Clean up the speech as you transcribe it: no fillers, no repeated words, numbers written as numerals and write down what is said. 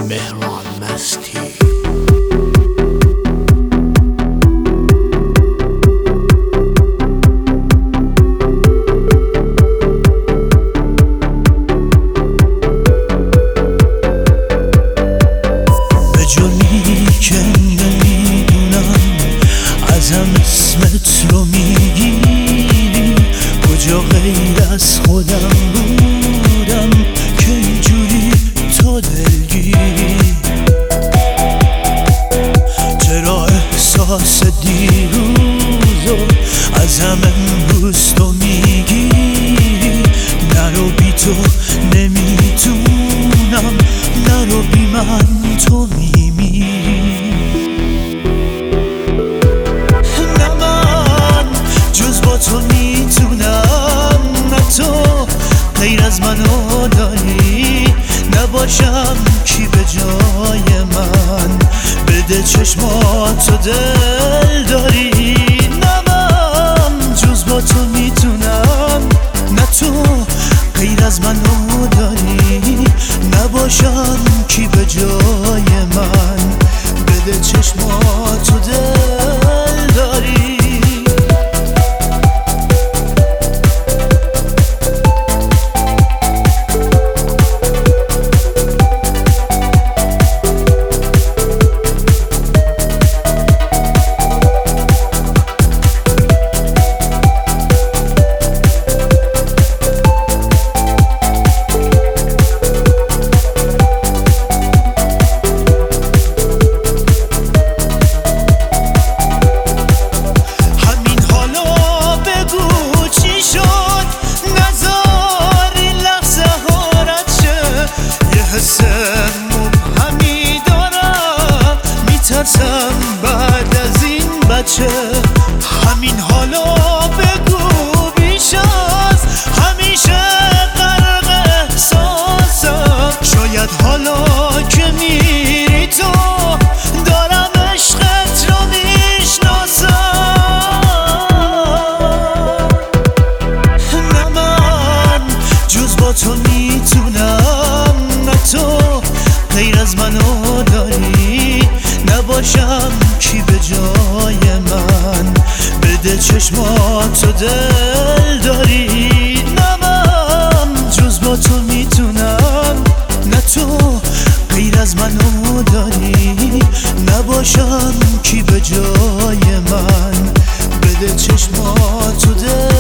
مهران مستی. به جرمی که نمیدونم ازم اسمت رو میگیری، کجا غیر از خودم بودم که اینجوری تو دلگیری. چرا احساس دیروزو ازم امروز تو میگیری؟ نرو بی تو نمیتونم، نرو بی من تو میمیری. نه من جز با تو میتونم، نه تو غیر از منو داری. نباشم کی به جای من، بده چشماتو دل داری. نه من جز با تو میتونم، نه تو غیر از منو داری. نباشم کی به جای من، بده چشماتو دل داری. مبهمی دارم، میترسم بعد از این بچه. همین حالا بگو بیش از همیشه غرق احساسم. شاید حالا که میری تو دارم عشقت رو میشناسم. نه من جز با تو میتونم، تو غیر از منو داری. نباشم کی به جای من، بده چشماتو دل داری. نه من جز با تو میتونم، نه تو غیر از منو داری. نباشم کی به جای من، بده چشماتو دل